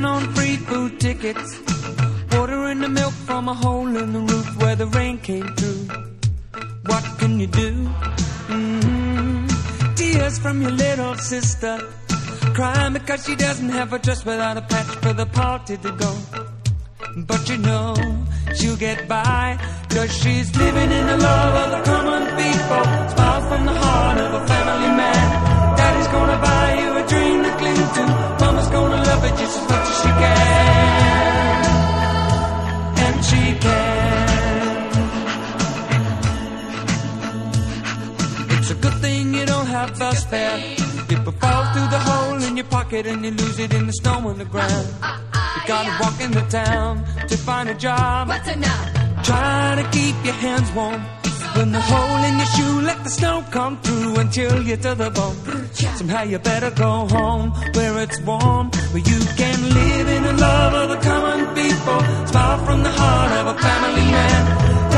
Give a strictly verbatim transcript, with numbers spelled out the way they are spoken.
living on free food tickets, water in the milk from a hole in the roof where the rain came through. What can you do? Mm-hmm. Tears from your little sister, crying because she doesn't have a dress without a patch for the party to go. But you know she'll get by, cause she's living in the love of the common people. Smile from the heart of a family man. Daddy's gonna buy you a dream to cling to. Mama's gonna love it just as much as she can. And she can. It's a good thing you don't have a spare. If it falls through the hole in your pocket and you lose it in the snow on the ground, you gotta walk into town to find a job. What's enough? Try to keep your hands warm. When the hole in your shoe, let the snow come through and chill you to the bone. Somehow you better go home where it's warm, where you can live in the love of the common people. Smile from the heart of a family man.